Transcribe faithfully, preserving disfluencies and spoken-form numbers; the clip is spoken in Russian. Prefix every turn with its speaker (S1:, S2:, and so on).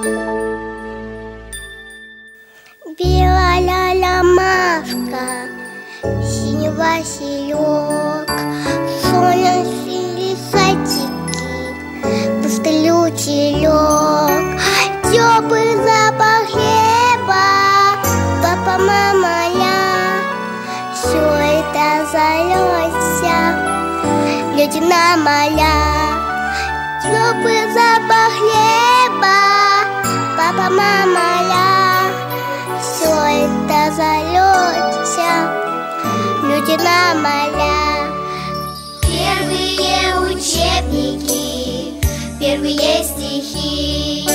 S1: Белая мавка, синий василек, солнечные садики, пустые лучелек, теплый запах хлеба, папа, мама, я. Все это зальется люди на моля. Теплый запах хлеба, папа, мама, я. Все это зальется люди на моля. Первые учебники, первые стихи,